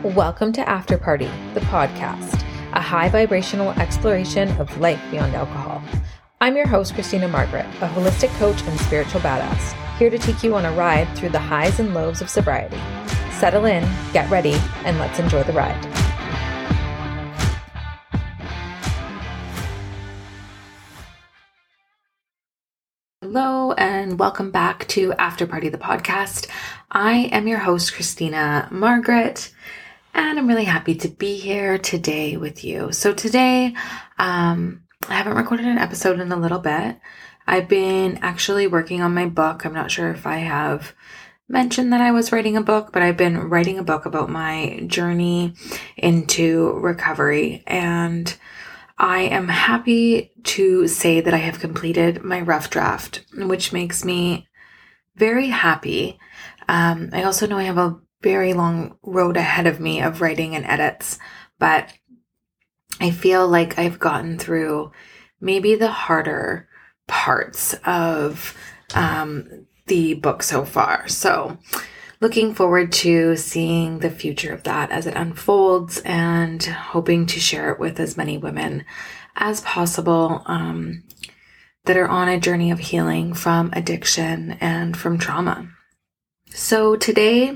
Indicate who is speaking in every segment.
Speaker 1: Welcome to After Party, the podcast, a high vibrational exploration of life beyond alcohol. I'm your host, Christina Margaret, a holistic coach and spiritual badass, here to take you on a ride through the highs and lows of sobriety. Settle in, get ready, and let's enjoy the ride. Hello, and welcome back to After Party, the podcast. I am your host, Christina Margaret, and I'm really happy to be here today with you. So today, I haven't recorded an episode in a little bit. I've been actually working on my book. I'm not sure if I have mentioned that I was writing a book, but I've been writing a book about my journey into recovery, and I am happy to say that I have completed my rough draft, which makes me very happy. I also know I have a very long road ahead of me of writing and edits, but I feel like I've gotten through maybe the harder parts of the book so far. So looking forward to seeing the future of that as it unfolds and hoping to share it with as many women as possible that are on a journey of healing from addiction and from trauma. So today,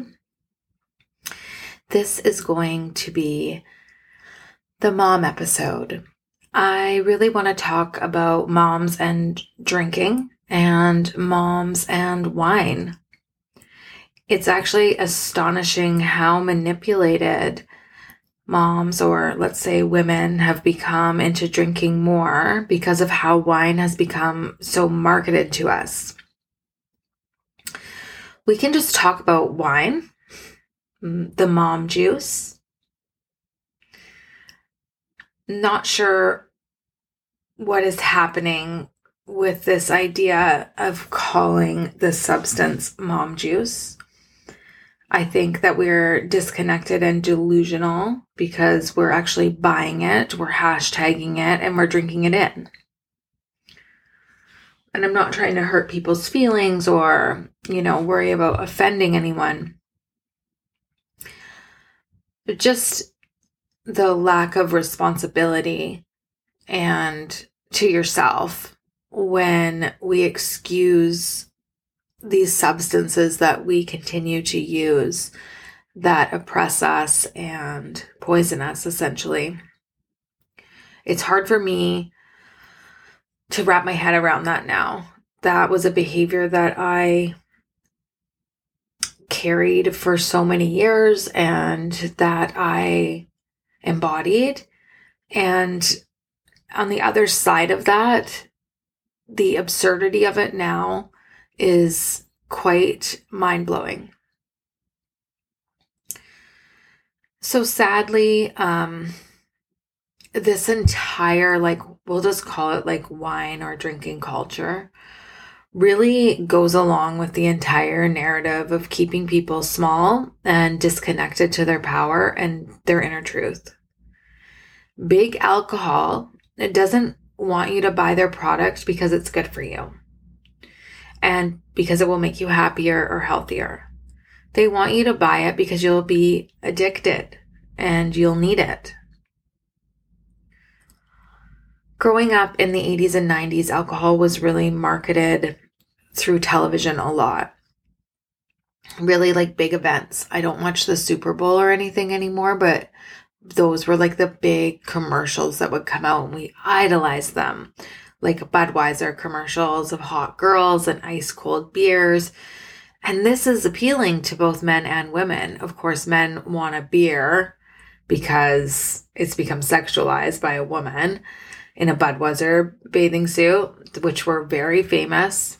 Speaker 1: this is going to be the mom episode. I really want to talk about moms and drinking and moms and wine. It's actually astonishing how manipulated moms, or let's say women, have become into drinking more because of how wine has become so marketed to us. We can just talk about wine, the mom juice. Not sure what is happening with this idea of calling the substance mom juice. I think that we're disconnected and delusional because we're actually buying it, we're hashtagging it, and we're drinking it in. And I'm not trying to hurt people's feelings or, worry about offending anyone. But just the lack of responsibility and to yourself when we excuse these substances that we continue to use that oppress us and poison us, essentially. It's hard for me to wrap my head around that now. That was a behavior that I carried for so many years and that I embodied. And on the other side of that, the absurdity of it now is quite mind-blowing. So sadly, this entire, we'll just call it wine or drinking culture, really goes along with the entire narrative of keeping people small and disconnected to their power and their inner truth. Big alcohol, it doesn't want you to buy their product because it's good for you and because it will make you happier or healthier. They want you to buy it because you'll be addicted and you'll need it. Growing up in the 80s and 90s, alcohol was really marketed through television a lot. Really big events. I don't watch the Super Bowl or anything anymore, but those were the big commercials that would come out and we idolized them. Budweiser commercials of hot girls and ice cold beers. And this is appealing to both men and women. Of course, men want a beer because it's become sexualized by a woman in a Budweiser bathing suit, which were very famous.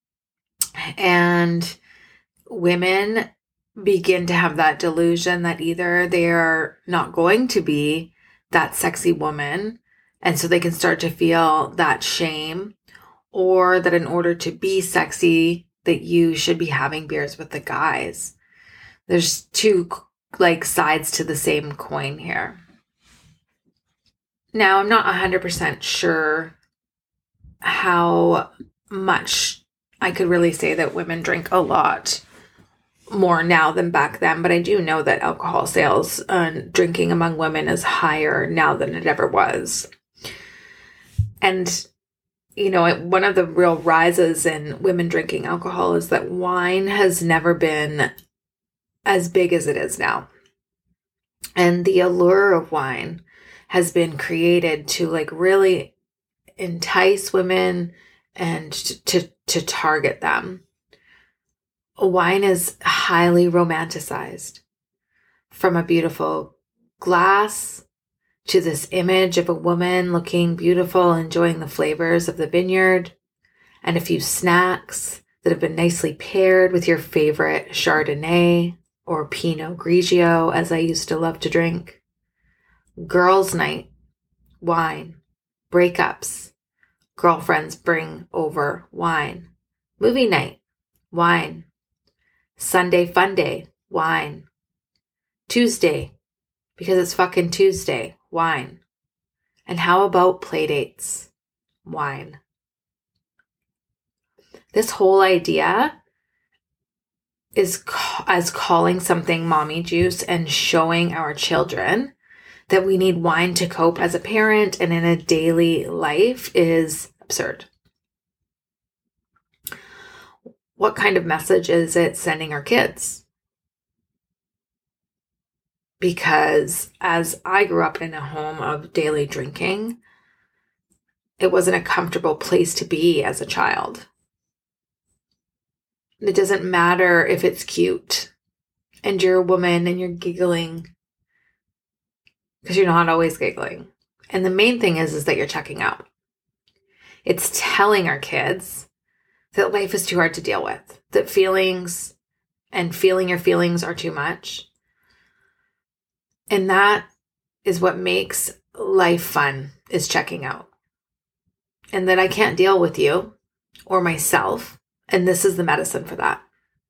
Speaker 1: And women begin to have that delusion that either they're not going to be that sexy woman, and so they can start to feel that shame, or that in order to be sexy, that you should be having beers with the guys. There's two sides to the same coin here. Now, I'm not 100% sure how much I could really say that women drink a lot more now than back then, but I do know that alcohol sales and drinking among women is higher now than it ever was. And, one of the real rises in women drinking alcohol is that wine has never been as big as it is now. And the allure of wine has been created to really entice women and to target them. Wine is highly romanticized, from a beautiful glass to this image of a woman looking beautiful, enjoying the flavors of the vineyard, and a few snacks that have been nicely paired with your favorite Chardonnay or Pinot Grigio, as I used to love to drink. Girls' night, wine. Breakups, girlfriends bring over wine. Movie night, wine. Sunday fun day, wine. Tuesday, because it's fucking Tuesday, wine. And how about play dates? Wine. This whole idea is as calling something mommy juice and showing our children that we need wine to cope as a parent and in a daily life is absurd. What kind of message is it sending our kids? Because as I grew up in a home of daily drinking, it wasn't a comfortable place to be as a child. It doesn't matter if it's cute and you're a woman and you're giggling, because you're not always giggling. And the main thing is that you're checking out. It's telling our kids that life is too hard to deal with, that feelings and feeling your feelings are too much. And that is what makes life fun, is checking out. And that I can't deal with you or myself, and this is the medicine for that.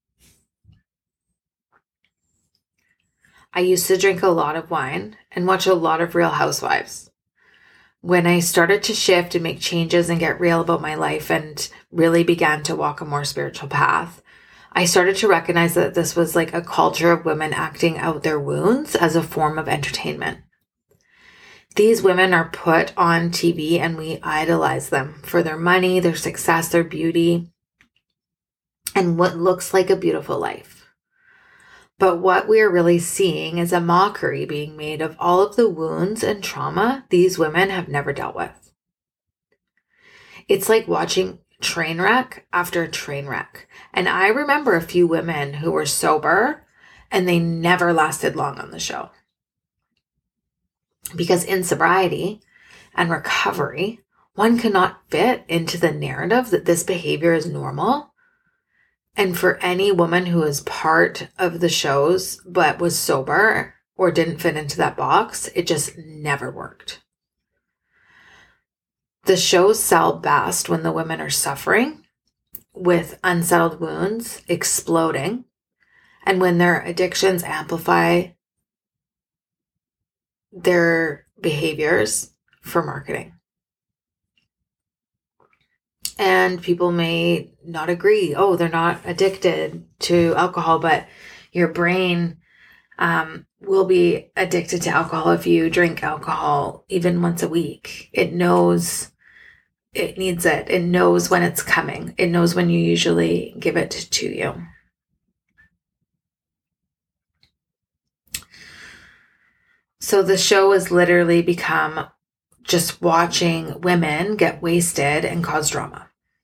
Speaker 1: I used to drink a lot of wine and watch a lot of Real Housewives. When I started to shift and make changes and get real about my life and really began to walk a more spiritual path, I started to recognize that this was like a culture of women acting out their wounds as a form of entertainment. These women are put on TV and we idolize them for their money, their success, their beauty, and what looks like a beautiful life. But what we are really seeing is a mockery being made of all of the wounds and trauma these women have never dealt with. It's like watching train wreck after train wreck. And I remember a few women who were sober and they never lasted long on the show. Because in sobriety and recovery, one cannot fit into the narrative that this behavior is normal. And for any woman who is part of the shows but was sober or didn't fit into that box, it just never worked. The shows sell best when the women are suffering with unsettled wounds exploding, and when their addictions amplify their behaviors for marketing. And people may not agree. Oh, they're not addicted to alcohol, but your brain will be addicted to alcohol if you drink alcohol even once a week. It knows it needs it. It knows when it's coming. It knows when you usually give it to you. So the show has literally become just watching women get wasted and cause drama.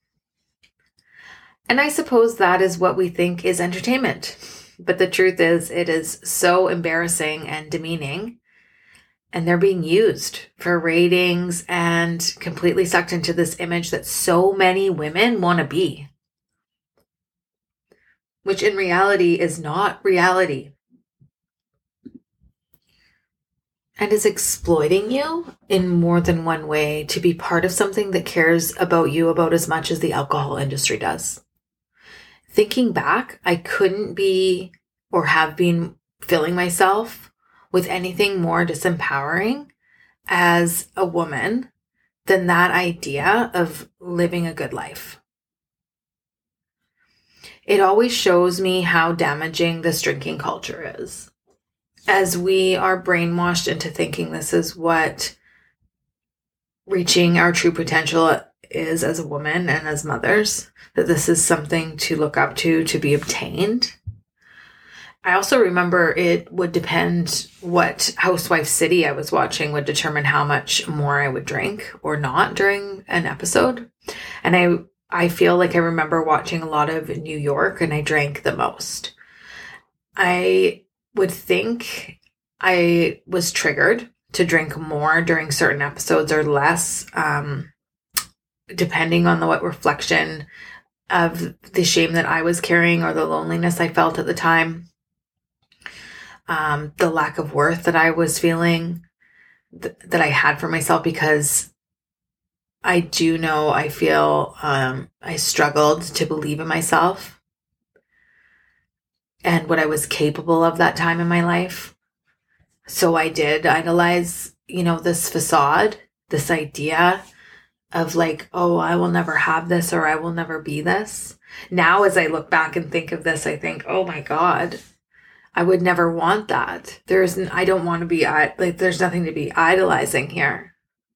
Speaker 1: And I suppose that is what we think is entertainment. But the truth is, it is so embarrassing and demeaning. And they're being used for ratings and completely sucked into this image that so many women want to be. Which in reality is not reality. And is exploiting you in more than one way to be part of something that cares about you about as much as the alcohol industry does. Thinking back, I couldn't be or have been filling myself with anything more disempowering as a woman than that idea of living a good life. it always shows me how damaging this drinking culture is. As we are brainwashed into thinking this is what reaching our true potential is as a woman and as mothers, that this is something to look up to be obtained. I also remember it would depend what Housewife City I was watching would determine how much more I would drink or not during an episode. And I feel like I remember watching a lot of New York and I drank the most. I would think I was triggered to drink more during certain episodes or less, depending on what reflection of the shame that I was carrying or the loneliness I felt at the time. The lack of worth that I was feeling, that I had for myself, because I do know I feel I struggled to believe in myself and what I was capable of that time in my life. So I did idolize, this facade, this idea of like, oh, I will never have this or I will never be this. Now, as I look back and think of this, I think, oh my God, I would never want that. I don't want to be, like, there's nothing to be idolizing here.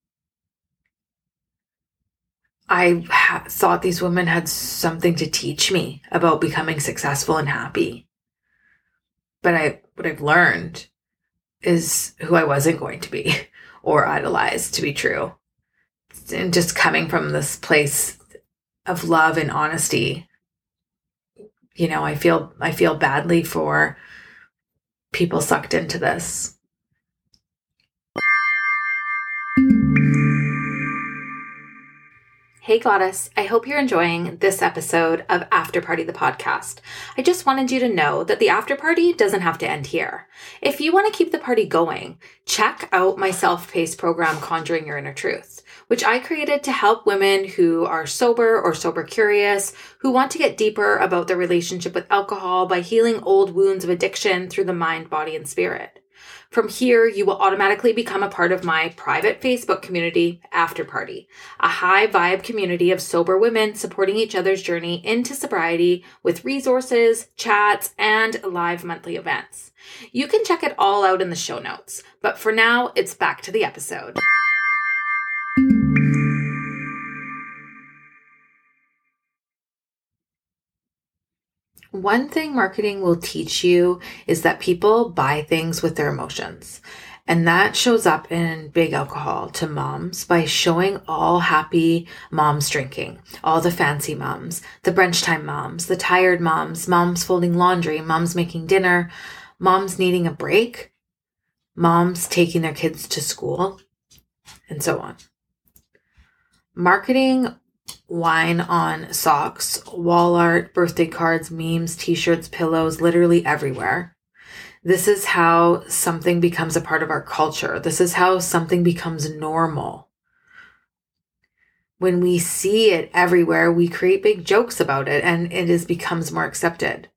Speaker 1: I thought these women had something to teach me about becoming successful and happy. But what I've learned is who I wasn't going to be or idolize to be true. And just coming from this place of love and honesty, I feel badly for people sucked into this. Hey Goddess, I hope you're enjoying this episode of After Party the podcast. I just wanted you to know that the after party doesn't have to end here. If you want to keep the party going, check out my self-paced program, Conjuring Your Inner Truth, which I created to help women who are sober or sober curious, who want to get deeper about their relationship with alcohol by healing old wounds of addiction through the mind, body, and spirit. From here, you will automatically become a part of my private Facebook community, After Party, a high vibe community of sober women supporting each other's journey into sobriety with resources, chats, and live monthly events. You can check it all out in the show notes, but for now, it's back to the episode. One thing marketing will teach you is that people buy things with their emotions. And that shows up in big alcohol to moms by showing all happy moms drinking, all the fancy moms, the brunch time moms, the tired moms, moms folding laundry, moms making dinner, moms needing a break, moms taking their kids to school, and so on. Marketing wine on socks, wall art, birthday cards, memes, t-shirts, pillows, literally everywhere. This is how something becomes a part of our culture. This is how something becomes normal. When we see it everywhere, we create big jokes about it and it becomes more accepted.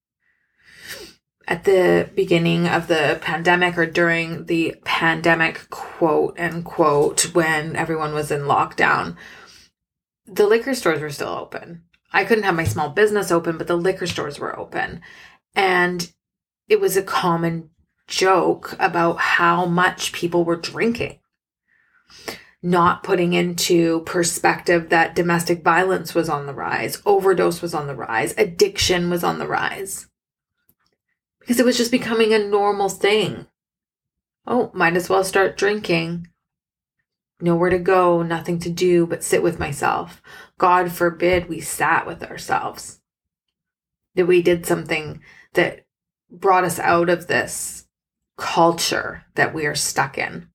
Speaker 1: At the beginning of the pandemic or during the pandemic, quote unquote, when everyone was in lockdown, the liquor stores were still open. I couldn't have my small business open, but the liquor stores were open. And it was a common joke about how much people were drinking, not putting into perspective that domestic violence was on the rise, overdose was on the rise, addiction was on the rise. Because it was just becoming a normal thing. Oh, might as well start drinking. Nowhere to go, nothing to do but sit with myself. God forbid we sat with ourselves. That we did something that brought us out of this culture that we are stuck in.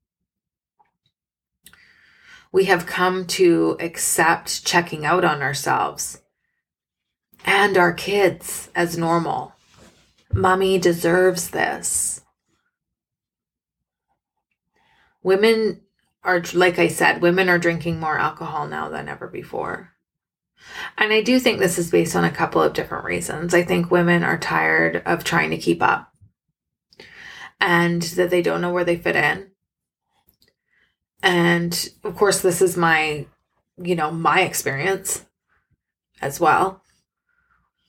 Speaker 1: We have come to accept checking out on ourselves and our kids as normal. Mommy deserves this. Women are, like I said, women are drinking more alcohol now than ever before. And I do think this is based on a couple of different reasons. I think women are tired of trying to keep up and that they don't know where they fit in. And of course, this is my experience as well.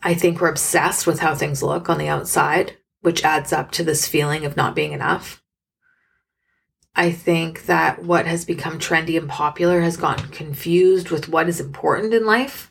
Speaker 1: I think we're obsessed with how things look on the outside, which adds up to this feeling of not being enough. I think that what has become trendy and popular has gotten confused with what is important in life.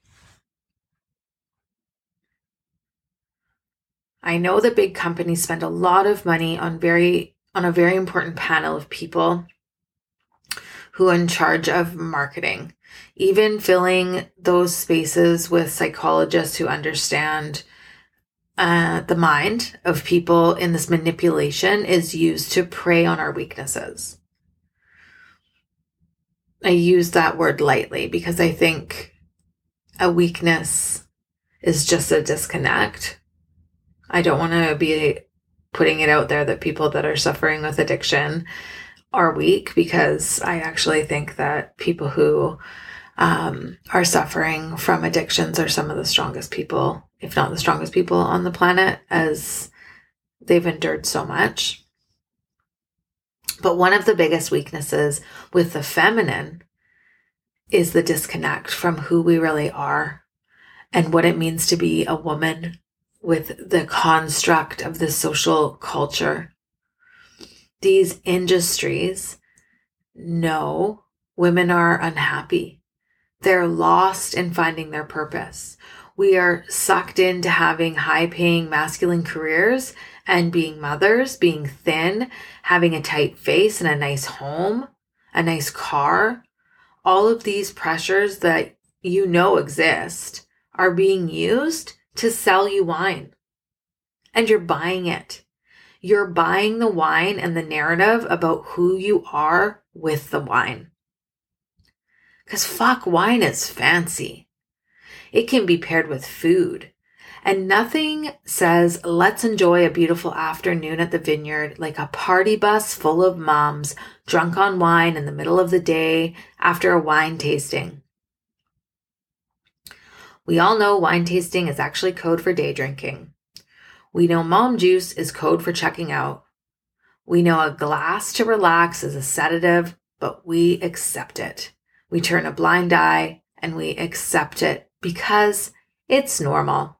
Speaker 1: I know that big companies spend a lot of money on a very important panel of people who are in charge of marketing, even filling those spaces with psychologists who understand the mind of people in this manipulation is used to prey on our weaknesses. I use that word lightly because I think a weakness is just a disconnect. I don't want to be putting it out there that people that are suffering with addiction are weak, because I actually think that people who are suffering from addictions are some of the strongest people, if not the strongest people on the planet, as they've endured so much. But one of the biggest weaknesses with the feminine is the disconnect from who we really are and what it means to be a woman with the construct of this social culture. These industries know women are unhappy. They're lost in finding their purpose. We are sucked into having high-paying masculine careers and being mothers, being thin, having a tight face and a nice home, a nice car. All of these pressures that you know exist are being used to sell you wine. And you're buying it. You're buying the wine and the narrative about who you are with the wine. Because fuck, wine is fancy. It can be paired with food. And nothing says, let's enjoy a beautiful afternoon at the vineyard like a party bus full of moms drunk on wine in the middle of the day after a wine tasting. We all know wine tasting is actually code for day drinking. We know mom juice is code for checking out. We know a glass to relax is a sedative, but we accept it. We turn a blind eye and we accept it because it's normal.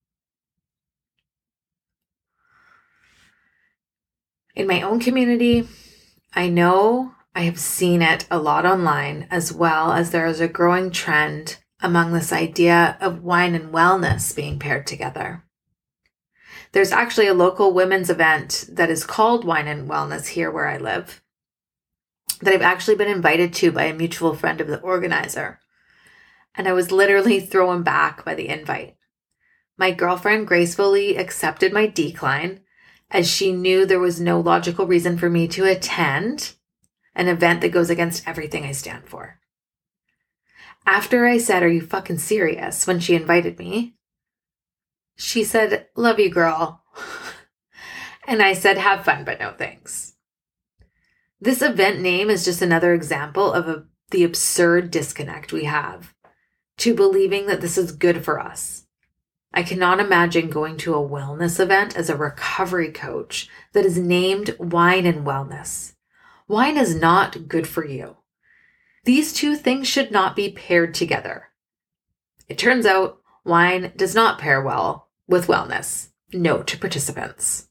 Speaker 1: In my own community, I know I have seen it a lot online, as well as there is a growing trend among this idea of wine and wellness being paired together. There's actually a local women's event that is called Wine and Wellness here where I live, that I've actually been invited to by a mutual friend of the organizer. And I was literally thrown back by the invite. My girlfriend gracefully accepted my decline, as she knew there was no logical reason for me to attend an event that goes against everything I stand for. After I said, "Are you fucking serious?" when she invited me, she said, "Love you, girl." And I said, "Have fun, but no thanks." This event name is just another example of the absurd disconnect we have to believing that this is good for us. I cannot imagine going to a wellness event as a recovery coach that is named Wine and Wellness. Wine is not good for you. These two things should not be paired together. It turns out wine does not pair well with wellness. Note to participants.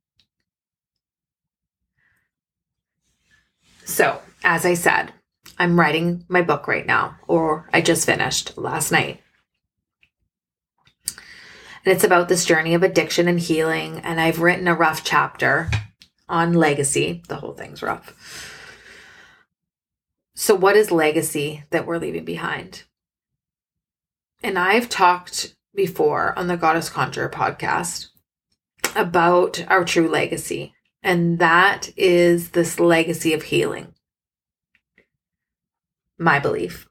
Speaker 1: So, as I said, I'm writing my book right now, or I just finished last night. And it's about this journey of addiction and healing. And I've written a rough chapter on legacy. The whole thing's rough. So what is legacy that we're leaving behind? And I've talked before on the Goddess Conjurer podcast about our true legacy. And that is this legacy of healing. My belief.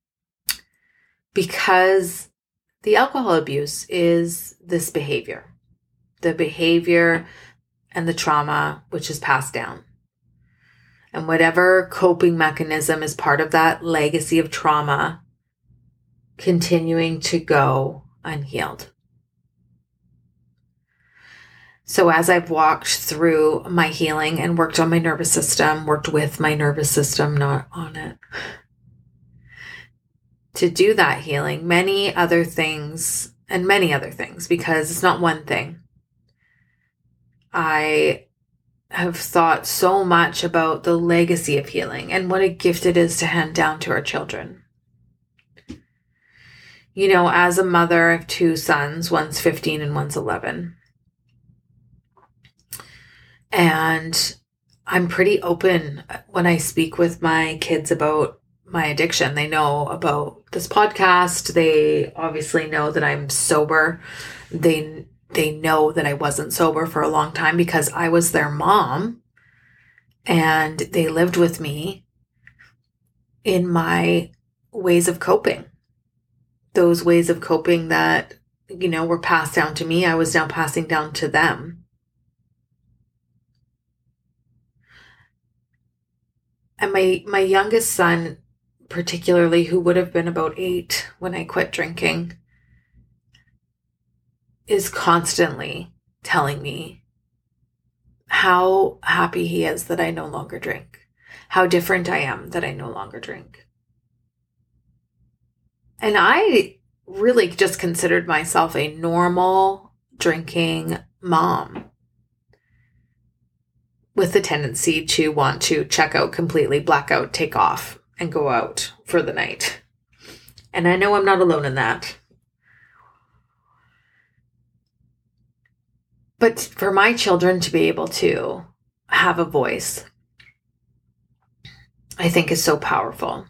Speaker 1: Because the alcohol abuse is this behavior, the behavior and the trauma which is passed down. And whatever coping mechanism is part of that legacy of trauma continuing to go unhealed. So as I've walked through my healing and worked on my nervous system, worked with my nervous system, not on it, to do that healing, many other things and many other things, because it's not one thing. I have thought so much about the legacy of healing and what a gift it is to hand down to our children. You know, as a mother of two sons, one's 15 and one's 11. And I'm pretty open when I speak with my kids about my addiction. They know about this podcast. They obviously know that I'm sober. They know that I wasn't sober for a long time because I was their mom and they lived with me in my ways of coping. Those ways of coping that, you know, were passed down to me, I was now passing down to them. And my youngest son, particularly, who would have been about 8 when I quit drinking, is constantly telling me how happy he is that I no longer drink, how different I am that I no longer drink. And I really just considered myself a normal drinking mom with the tendency to want to check out completely, black out, take off, and go out for the night. And I know I'm not alone in that. But for my children to be able to have a voice, I think is so powerful.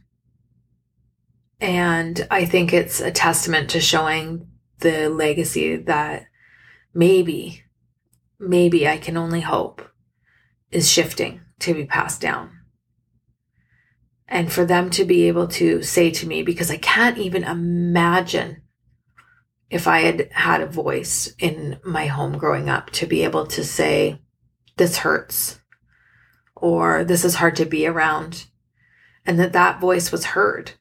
Speaker 1: And I think it's a testament to showing the legacy that maybe I can only hope is shifting to be passed down. And for them to be able to say to me, because I can't even imagine if I had had a voice in my home growing up, to be able to say, this hurts, or this is hard to be around, and that voice was heard.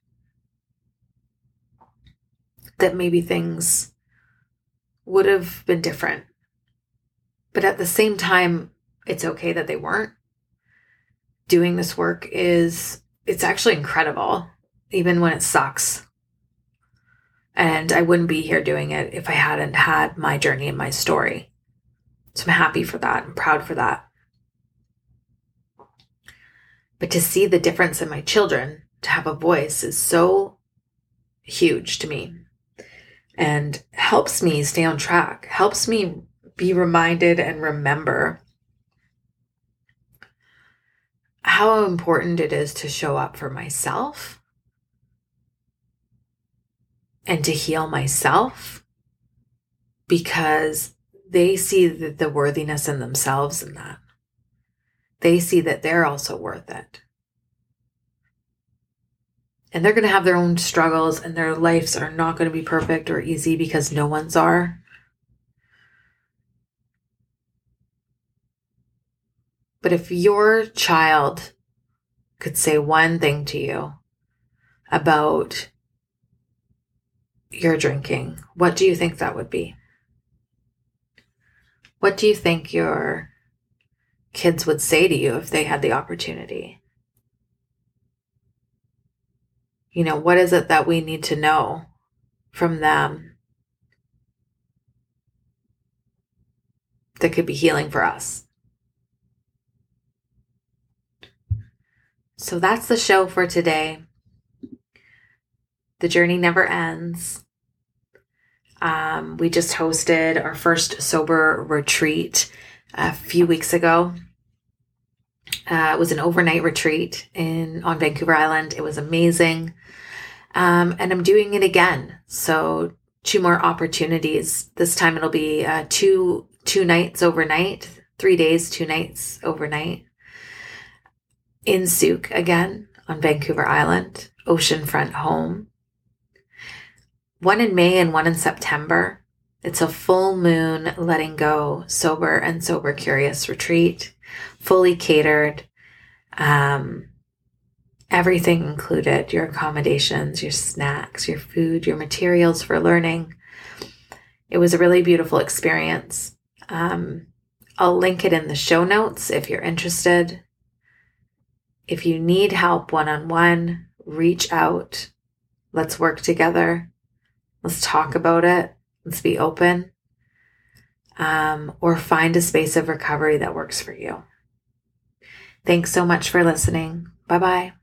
Speaker 1: That maybe things would have been different. But at the same time, it's okay that they weren't. Doing this work it's actually incredible, even when it sucks. And I wouldn't be here doing it if I hadn't had my journey and my story. So I'm happy for that. I'm proud for that. But to see the difference in my children, to have a voice, is so huge to me. And helps me stay on track, helps me be reminded and remember how important it is to show up for myself and to heal myself, because they see the worthiness in themselves in that. They see that they're also worth it. And they're going to have their own struggles, and their lives are not going to be perfect or easy, because no one's are. But if your child could say one thing to you about your drinking, what do you think that would be? What do you think your kids would say to you if they had the opportunity? You know, what is it that we need to know from them that could be healing for us? So that's the show for today. The journey never ends. We just hosted our first sober retreat a few weeks ago. It was an overnight retreat on Vancouver Island. It was amazing. And I'm doing it again. So 2 more opportunities. This time it'll be two nights overnight, 3 days, 2 nights overnight in Souk again on Vancouver Island, oceanfront home. 1 in May and 1 in September. It's a full moon letting go, sober and sober curious retreat, fully catered. Everything included, your accommodations, your snacks, your food, your materials for learning. It was a really beautiful experience. I'll link it in the show notes if you're interested. If you need help one-on-one, reach out. Let's work together. Let's talk about it. Let's be open, or find a space of recovery that works for you. Thanks so much for listening. Bye-bye.